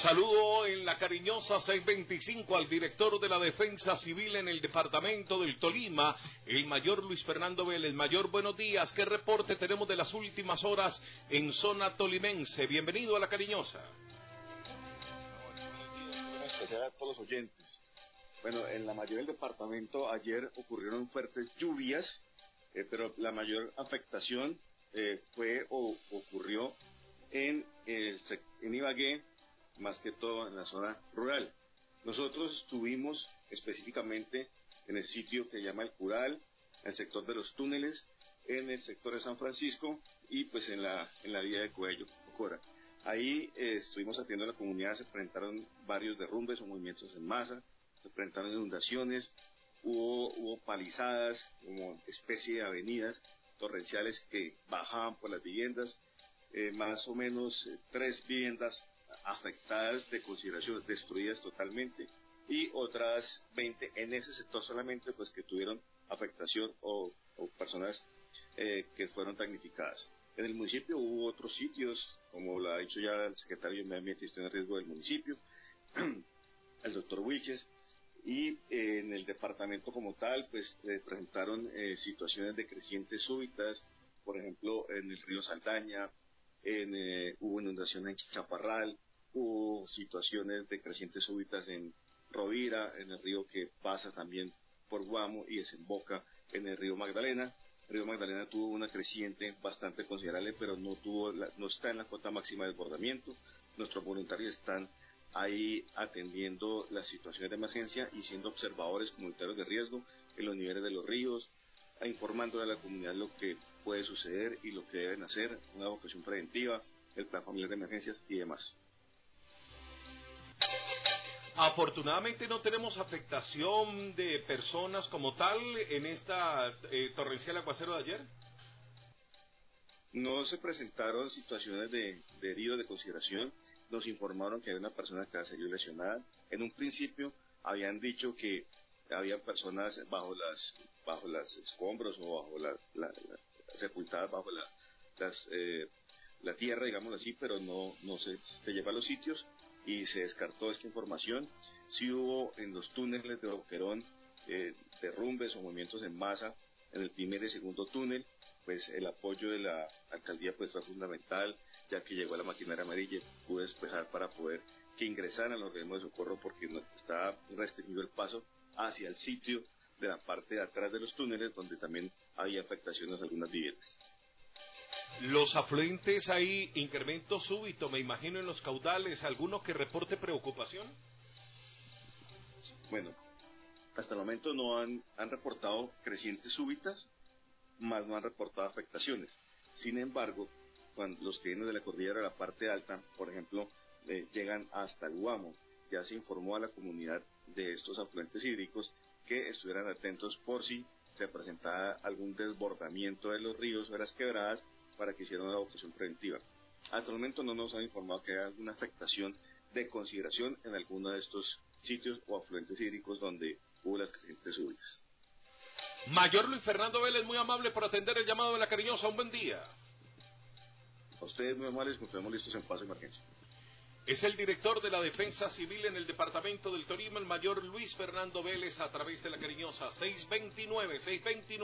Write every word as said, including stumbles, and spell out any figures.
Saludo en la cariñosa seiscientos veinticinco al director de la Defensa Civil en el departamento del Tolima, el mayor Luis Fernando Vélez. Mayor, buenos días. ¿Qué reporte tenemos de las últimas horas en zona tolimense? Bienvenido a la cariñosa. En especial a todos los oyentes. Bueno, en la mayoría del departamento ayer ocurrieron fuertes lluvias, eh, pero la mayor afectación eh, fue o ocurrió en, el, en Ibagué, más que todo en la zona rural. Nosotros estuvimos específicamente en el sitio que se llama El Cural, en el sector de los túneles, en el sector de San Francisco y pues en la, en la vía de Cuello, Cora. Ahí eh, estuvimos atendiendo a la comunidad, se presentaron varios derrumbes o movimientos en masa, se presentaron inundaciones, hubo, hubo palizadas, como especie de avenidas torrenciales que bajaban por las viviendas, eh, más o menos eh, tres viviendas afectadas de consideración, destruidas totalmente, y otras veinte en ese sector solamente, pues que tuvieron afectación o, o personas eh, que fueron damnificadas. En el municipio hubo otros sitios, como lo ha dicho ya el secretario de Medio Ambiente y Gestión de Riesgo del municipio, el doctor Wilches, y eh, en el departamento como tal, pues eh, presentaron eh, situaciones de crecientes súbitas, por ejemplo, en el río Saldaña, en, eh, hubo inundaciones en Chaparral, hubo situaciones de crecientes súbitas en Rovira, en el río que pasa también por Guamo y desemboca en el río Magdalena. El río Magdalena tuvo una creciente bastante considerable, pero no tuvo la, no está en la cota máxima de desbordamiento. Nuestros voluntarios están ahí atendiendo las situaciones de emergencia y siendo observadores comunitarios de riesgo en los niveles de los ríos, informando a la comunidad lo que puede suceder y lo que deben hacer, una evacuación preventiva, el plan familiar de emergencias y demás. Afortunadamente no tenemos afectación de personas como tal en esta eh, torrencial aguacero de ayer. No se presentaron situaciones de, de heridos de consideración. Nos informaron que había una persona que salió lesionada. En un principio habían dicho que había personas bajo las bajo las escombros o bajo la, la, la sepultadas bajo la las, eh, la tierra, digámoslo así, pero no no se, se lleva a los sitios y se descartó esta información. Sí hubo en los túneles de Boquerón eh, derrumbes o movimientos en masa en el primer y segundo túnel, pues el apoyo de la alcaldía pues fue fundamental, ya que llegó la maquinaria amarilla y pudo despejar para poder que ingresaran los organismos de socorro, porque no, estaba restringido el paso hacia el sitio de la parte de atrás de los túneles, donde también había afectaciones a algunas viviendas. Los afluentes hay incremento súbito, me imagino, en los caudales. ¿Alguno que reporte preocupación? Bueno, hasta el momento no han, han reportado crecientes súbitas, más no han reportado afectaciones. Sin embargo, cuando los que vienen de la cordillera de la parte alta, por ejemplo, eh, llegan hasta Guamo, ya se informó a la comunidad de estos afluentes hídricos que estuvieran atentos por si se presentaba algún desbordamiento de los ríos o de las quebradas, para que hicieran una evacuación preventiva. Hasta el momento no nos han informado que haya alguna afectación de consideración en alguno de estos sitios o afluentes hídricos donde hubo las crecientes súbitas. Mayor Luis Fernando Vélez, muy amable por atender el llamado de la cariñosa. Un buen día. A ustedes muy amables, nos vemos listos en paso de emergencia. Es el director de la Defensa Civil en el departamento del Tolima, el mayor Luis Fernando Vélez, a través de la cariñosa seiscientos veintinueve, seiscientos veintinueve.